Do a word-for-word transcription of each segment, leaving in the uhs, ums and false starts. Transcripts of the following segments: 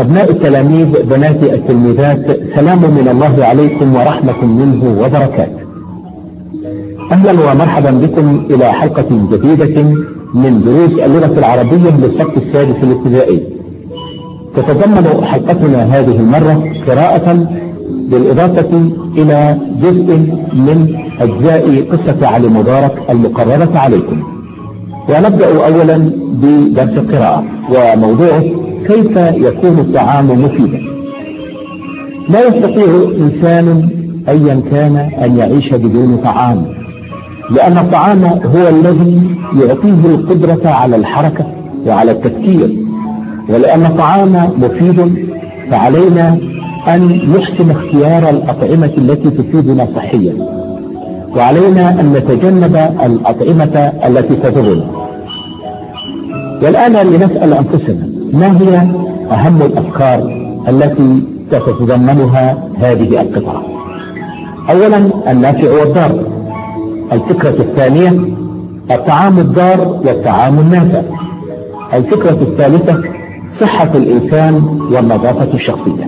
أبناء التلاميذ، بناتي التلميذات، سلام من الله عليكم ورحمة منه وبركاته. أهلا ومرحبا بكم إلى حلقة جديدة من دروس اللغة العربية للصف السادس الابتدائي. تتضمن حلقتنا هذه المرة قراءة بالإضافة إلى جزء من أجزاء قصة علي مبارك المقررة عليكم. ونبدأ أولا بدرس القراءة، وموضوعه كيف يكون الطعام مفيدا. لا يستطيع إنسان أيا كان أن يعيش بدون طعام، لأن الطعام هو الذي يعطيه القدرة على الحركة وعلى التفكير. ولأن الطعام مفيد فعلينا أن نحسن اختيار الأطعمة التي تفيدنا صحيا، وعلينا أن نتجنب الأطعمة التي تضرنا. والآن لنسأل أنفسنا، ما هي أهم الأفكار التي تتضمنها هذه القطعة؟ أولا، النافع والضار. الفكرة الثانية، الطعام الضار والطعام النافع. الفكرة الثالثة، صحة الإنسان والنظافة الشخصية.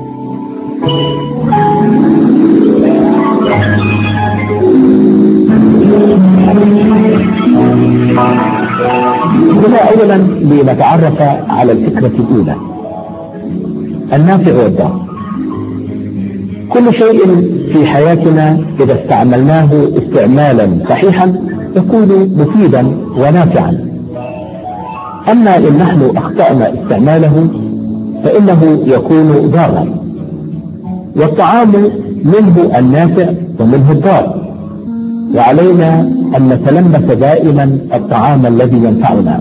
هنا أولا لنتعرف على الفكرة الأولى، النافع والضار. كل شيء في حياتنا إذا استعملناه استعمالا صحيحا يكون مفيدا ونافعا. أما إن نحن أخطأنا استعماله فإنه يكون ضارا. والطعام منه النافع ومنه الضار، وعلينا أن نتلمس دائما الطعام الذي ينفعنا.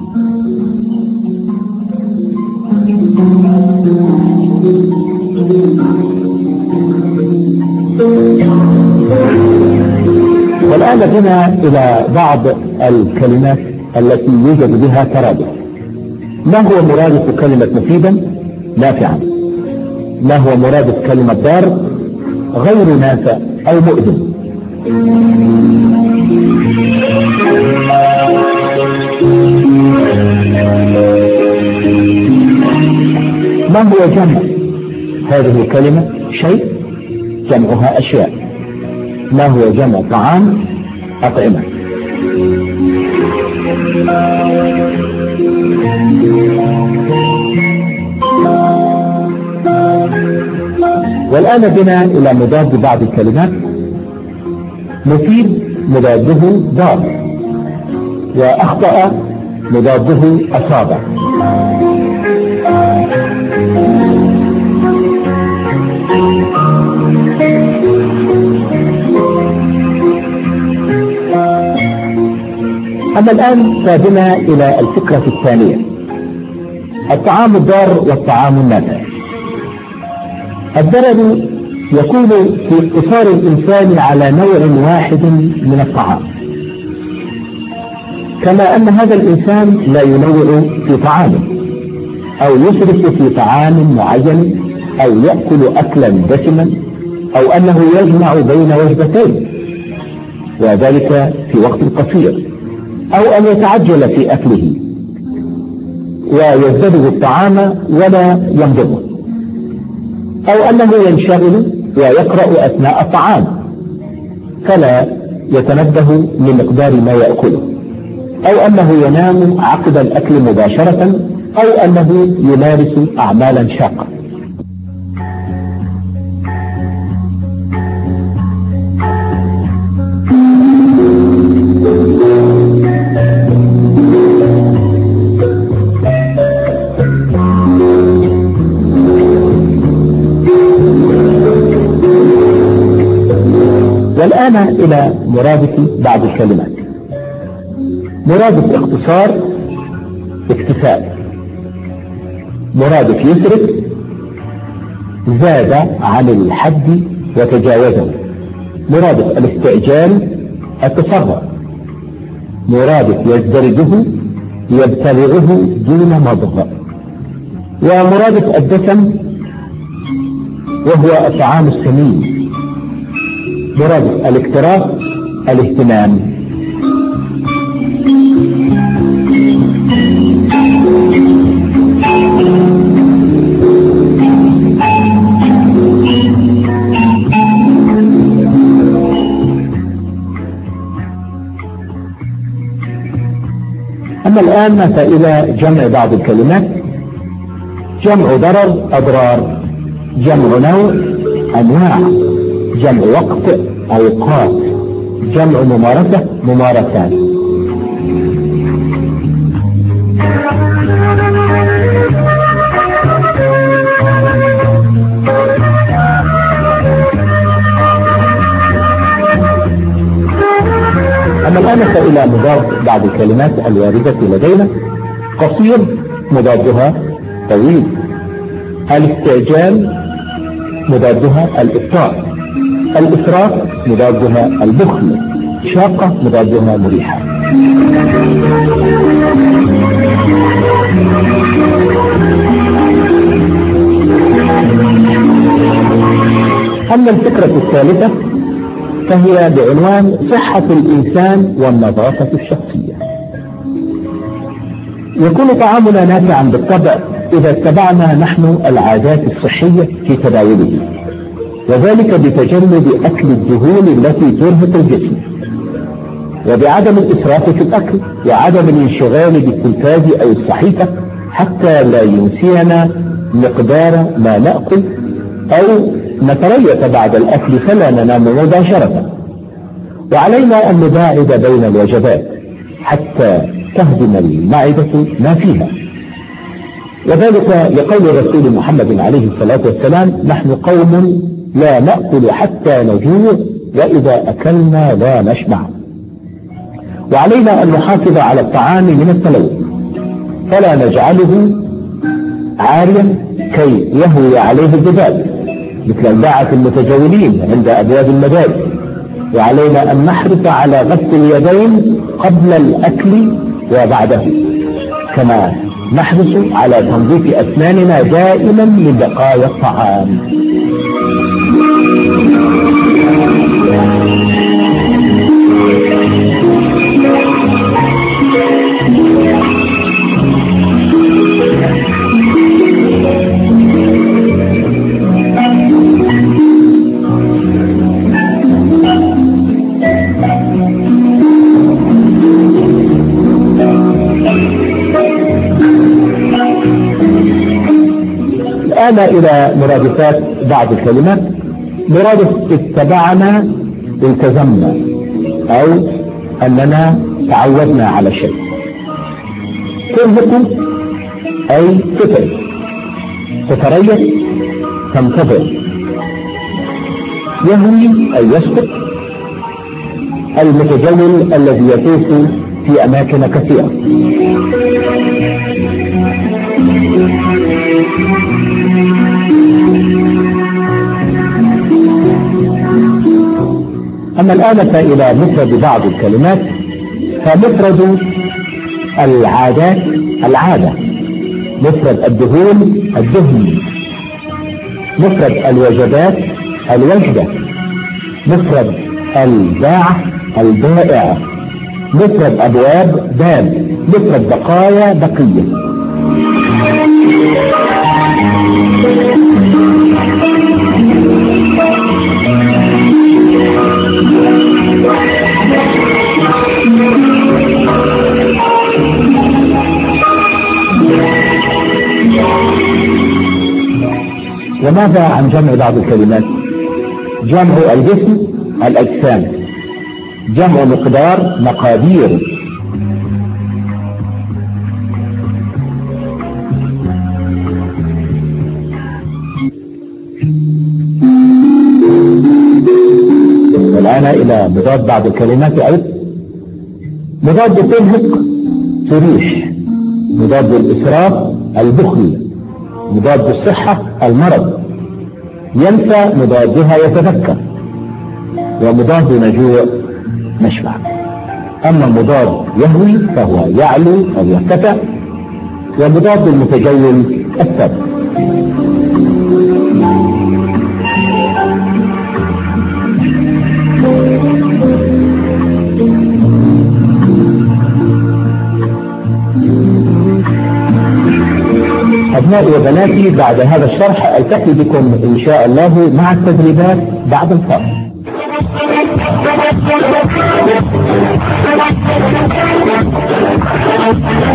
والآن بنا إلى بعض الكلمات التي يوجد بها ترادف. ما هو مرادف كلمة مفيدا؟ نافعا. ما هو مرادف كلمة ضار؟ غير نافع أو مؤذن. ما هو جمع هذه الكلمة؟ شيء، جمعها أشياء. ما هو جمع طعام؟ أطعمة. والآن بنا إلى مضاد بعض الكلمات. مفيد مضاده ضار، وأخطأ مضاده أصاب. أما الآن فبنا إلى الفكرة الثانية، الطعام الضار والطعام النافع. الضرر يكون في اقتصار الإنسان على نوع واحد من الطعام، كما أن هذا الإنسان لا ينوع في طعامه، أو يسرف في طعام معين، أو يأكل أكلا دسما، أو أنه يجمع بين وجبتين وذلك في وقت قصير، أو أن يتعجل في أكله ويزدده الطعام ولا ينضبه، أو أنه ينشغل ويقرأ أثناء الطعام فلا يتنبه لمقدار ما يأكله، أو أنه ينام عقب الأكل مباشرة، أو أنه يمارس أعمالا شاقة. والآن إلى مرادف بعض الكلمات. مرادف اختصار، اكتفاء. مرادف يسرف، زاد عن الحد وتجاوزه. مرادف الاستعجال، التسرع. مرادف يزدرجه، يبتلعه دون مضغ. ومرادف الدسم وهو الطعام السمين. مرادف الاكتراث، الاهتمام. أما الآن فإلى جمع بعض الكلمات. جمع ضرر أضرار، جمع نوع أنواع، جمع وقت أوقات، جمع ممارسة ممارسات. أما الآن فإلى مضاد بعض الكلمات الواردة لدينا. قصير مضادها طويل، الاستعجال مضادها الإبطاء، الإسراف مضادها البخل، شاقة مضادها مريحة. أما الفكرة الثالثة فهي بعنوان صحة الإنسان والنظافة الشخصية. يكون طعامنا نافعا بالطبع إذا اتبعنا نحن العادات الصحية في تناوله، وذلك بتجنب أكل الدهون التي ترهق الجسم، وبعدم الإسراف في الأكل، وعدم الانشغال بالتلفاز أو الصحيفة حتى لا ينسينا مقدار ما نأكل، أو نتريث بعد الأكل فلا ننام مباشرة. وعلينا أن نباعد بين الوجبات حتى تهضم المعدة ما فيها، وذلك لقول الرسول محمد عليه الصلاة والسلام: نحن قوم لا نأكل حتى نجوع، وإذا أكلنا لا نشبع. وعلينا أن نحافظ على الطعام من التلوث، فلا نجعله عاريا كي يهوي عليه الذباب مثل الباعة المتجولين عند أبواب المدارس. وعلينا أن نحرص على غسل اليدين قبل الأكل وبعده، كما نحرص على تنظيف أسناننا دائما من بقايا الطعام. الآن إلى مرادفات بعض الكلمات. مرادف اتبعنا التزمنا، أو أننا تعودنا على شيء. ترهق أي تترك، تتريث، تنتظر. يهوي أي يسقط، المتجول الذي يطوف في أماكن كثيرة. أما الآن فإلى مفرد بعض الكلمات. فمفرد العادات العادة، مفرد الدهون الدهن، مفرد الوجبات الوجبة، مفرد الباعة البائع، مفرد أبواب باب، مفرد بقايا بقية. وماذا عن جمع بعض الكلمات؟ جمع الجسم الأجسام، جمع مقدار مقادير، والآن إلى مضاد بعض الكلمات أيضا. مضاد ترهق تريش، مضاد الإسراف البخل، مضاد الصحة المرض، ينسى مضادها يتذكر، ومضاد نجوع نشبع. أما مضاد يهوي فهو يعلو أو يرتفع، ومضاد المتجول الثابت. أبنائي وبناتي، بعد هذا الشرح ألتقي بكم إن شاء الله مع التدريبات بعد الفاصل. Thank you.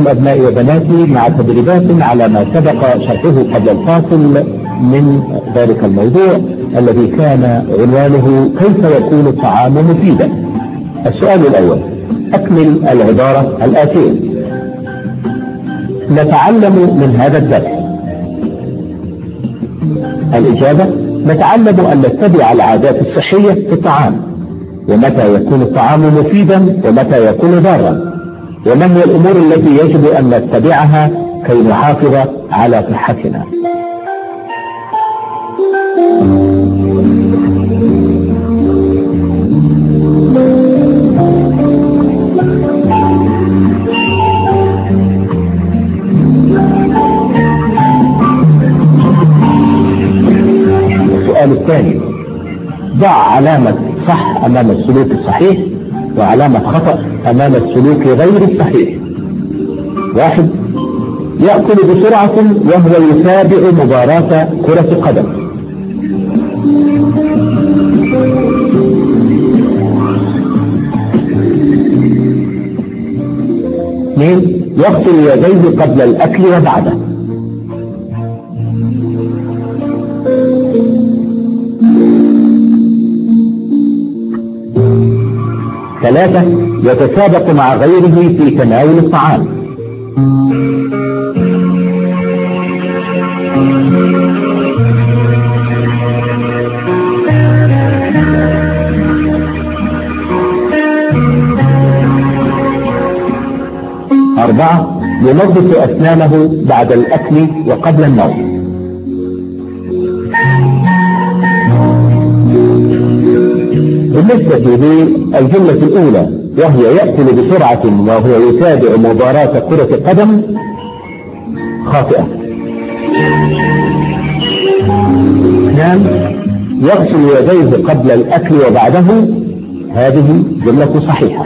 بكم أبنائي وبناتي مع تدريبات على ما سبق شرحه قبل الفاصل من ذلك الموضوع الذي كان عنوانه كيف يكون الطعام مفيدا. السؤال الأول، أكمل العبارة الآتية. نتعلم من هذا الدرس. الإجابة: نتعلم أن نتبع العادات الصحية في الطعام، ومتى يكون الطعام مفيدا ومتى يكون ضارا، وما هي الأمور التي يجب أن نتبعها كي نحافظ على صحتنا. السؤال الثاني، ضع علامة صح أمام السلوك الصحيح وعلامة خطأ أمام السلوك غير الصحيح. واحد، يأكل بسرعة وهو يتابع مباراة كرة قدم. اثنين، يغسل يديه قبل الأكل وبعده. ثلاثة، يتسابق مع غيره في تناول الطعام. أربعة، ينظف أسنانه بعد الأكل وقبل النوم. بالنسبة للجملة الأولى وهي يأكل بسرعة وهو يتابع مباراة كرة قدم، خاطئة. اثنان، يغسل يديه قبل الأكل وبعده، هذه جملة صحيحة.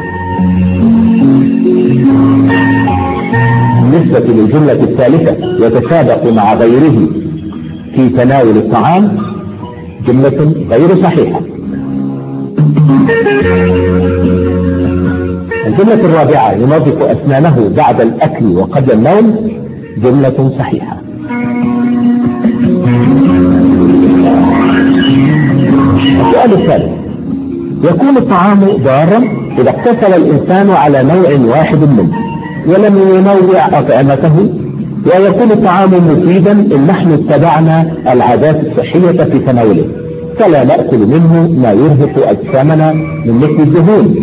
بالنسبة للجملة الثالثة يتسابق مع غيره في تناول الطعام، جملة غير صحيحة. الجملة الرابعة ينظف أسنانه بعد الأكل وقبل النوم، جملة صحيحة. السؤال الثالث، يكون الطعام ضارا إذا اقتصر الإنسان على نوع واحد منه ولم ينوع أطعمته، ويكون الطعام مفيدا إن نحن اتبعنا العادات الصحية في تناوله، فلا نأكل منه ما يرهق أجسامنا من مثل الدهون.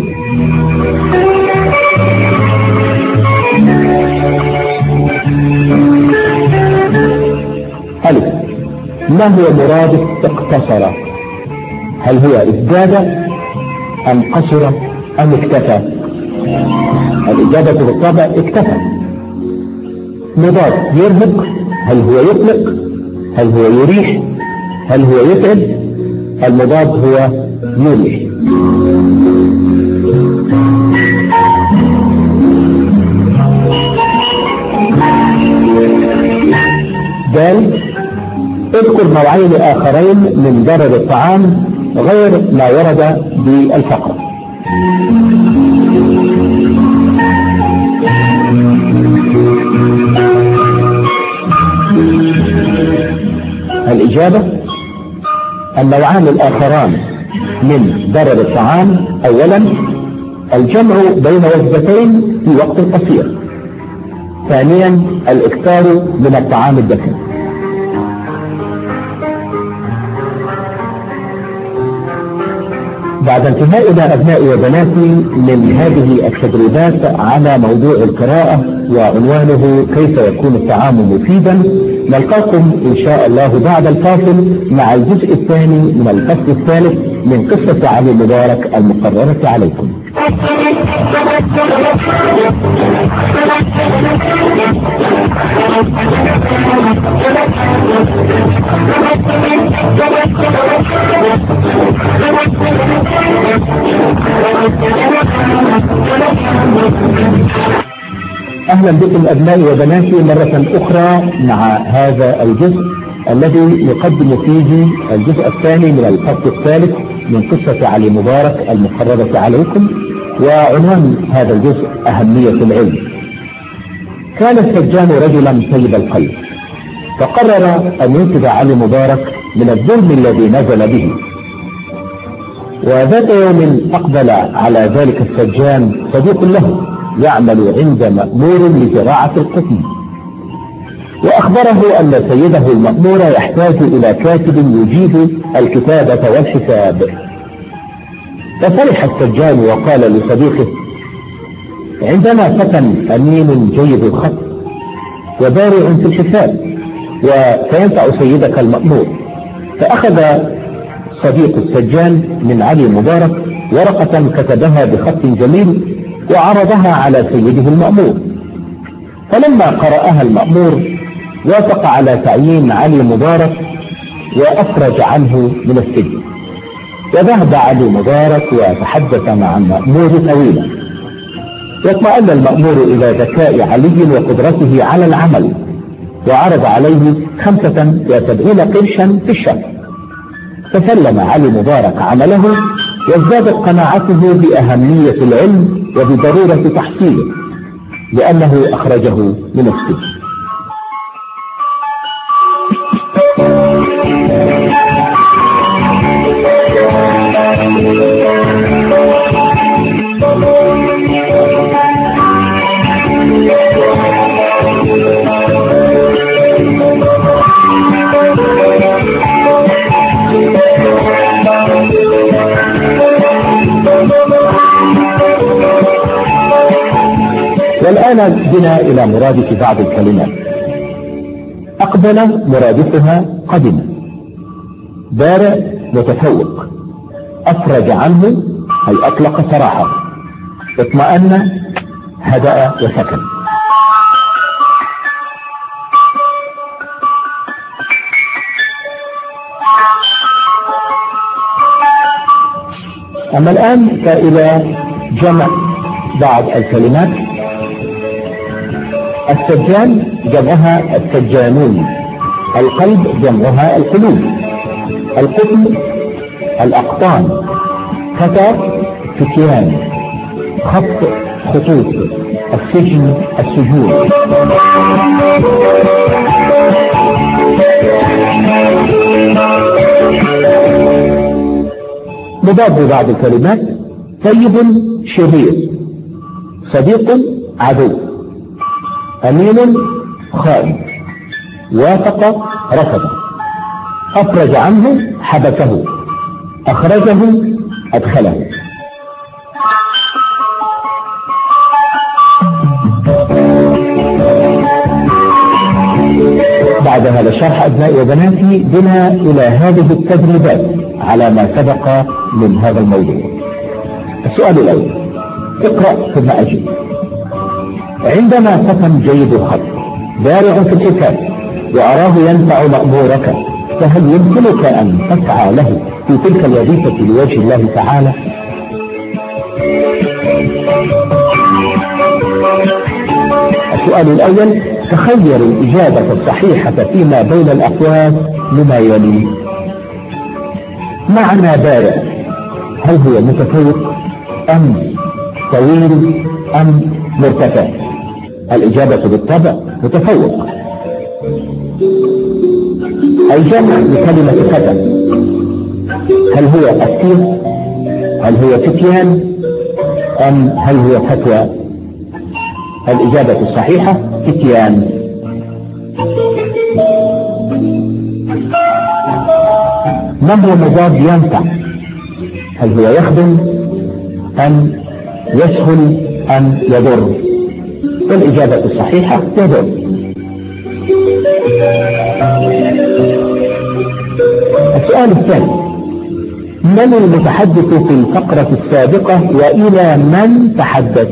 ألف، ما هو مرادف اقتصر؟ هل هو ازداد أم قصر أم اكتفى؟ الإجابة بالطبع اكتفى. مضاد يرهق، هل هو يقلق؟ هل هو يريح؟ هل هو يتعب؟ المضاد هو يريح. دال، اذكر نوعين آخرين من ضرر الطعام غير ما ورد بالفقرة. الإجابة: النوعان الآخران من ضرر الطعام، أولا الجمع بين وجبتين في وقت قصير، ثانيا الإكثار من الطعام الدسم. بعد انتهائنا أبنائي وبناتي من هذه التدريبات على موضوع القراءة وعنوانه كيف يكون الطعام مفيدا، نلقاكم إن شاء الله بعد الفاصل مع الجزء الثاني من الفصل الثالث من قصة علي مبارك المقررة عليكم. أهلا بكم أبنائي وبناتي مرة أخرى مع هذا الجزء الذي يقدم فيه الجزء الثاني من الفصل الثالث من قصة علي مبارك المقررة عليكم، وعنوان هذا الجزء أهمية العلم. كان السجان رجلا طيب القلب، فقرر أن ينقذ علي مبارك من الظلم الذي نزل به. وذات يوم أقبل على ذلك السجان صديق له يعمل عند مأمور لزراعة القطن، وأخبره أن سيده المأمور يحتاج إلى كاتب يجيد الكتابة والحساب. ففرح السجان وقال لصديقه: عندنا فتى أمين جيد الخط وبارع في الحساب وسينفع سيدك المأمور. فأخذ صديق السجان من علي مبارك ورقة كتبها بخط جميل وعرضها على سيده المأمور، فلما قرأها المأمور وافق على تعيين علي مبارك وأفرج عنه من السجن. وذهب علي مبارك وتحدث مع المأمور طويلا، واطمأن المأمور إلى ذكاء علي وقدرته على العمل، وعرض عليه خمسة وسبعين قرشا في الشهر. فسلم علي مبارك عمله، وازدادت قناعته بأهمية العلم وبضرورة تحصيله لأنه أخرجه من السجن. والآن بنا إلى مرادف بعض الكلمات. أقبل مرادفها قدم، بارع متفوق، أفرج عنه أي أطلق سراحه، اطمأن هدأ وسكن. أما الآن فإلى جمع بعض الكلمات. السجان جمعها السجانون، القلب جمعها القلوب، القطن الأقطان، فتى فتيان، خط خطوط، السجن السجون. مضاد بعض الكلمات: طيب شرير، صديق عدو، أمين خائن، وافق رفض، أفرج عنه حبسه، أخرجه أدخله. بعد هذا الشرح أبنائي وبناتي بنا إلى هذه التدريبات على ما سبق من هذا الموضوع. السؤال الأول: اقرأ ثم أجب. عندنا فتى جيد الخط بارع في الحساب وأراه ينفع مأمورك، فهل يمكنك أن تسعى له في تلك الوظيفة لوجه الله تعالى؟ السؤال الأول: تخير الإجابة الصحيحة فيما بين الأقواس لما يلي. معنى بارع: هل هو متفوق أم طويل أم مرتفع؟ الإجابة بالطبع متفوق. الجمع لكلمة فتى: هل هو أفتية؟ هل هو فتيان؟ أم هل هو فتوى؟ الإجابة الصحيحة فتيان. ما هو مضاد ينفع؟ هل هو يخدم أم يسهل أم يضر؟ والإجابة الصحيحة يضر. السؤال الثاني: من المتحدث في الفقرة السابقة وإلى من تحدث؟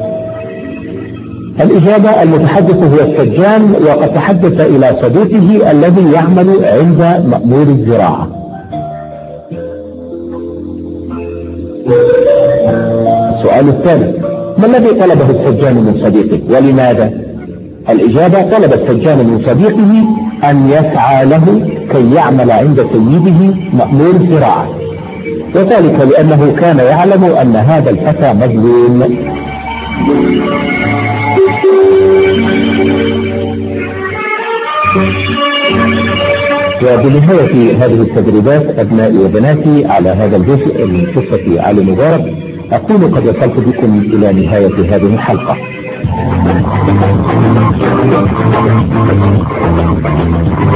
الإجابة: المتحدث هو السجان، وقد تحدث إلى صديقه الذي يعمل عند مأمور الزراعة. السؤال الثالث: ما الذي طلبه السجان من صديقه ولماذا؟ الإجابة: طلب السجان من صديقه أن يسعى له كي يعمل عند سيده مأمور الزراعة، وذلك لأنه كان يعلم أن هذا الفتى مظلوم. وبنهاية هذه التدريبات أبنائي وبناتي على هذا الجزء من قصة علي مبارك أكون قد وصلت بكم إلى نهاية هذه الحلقة.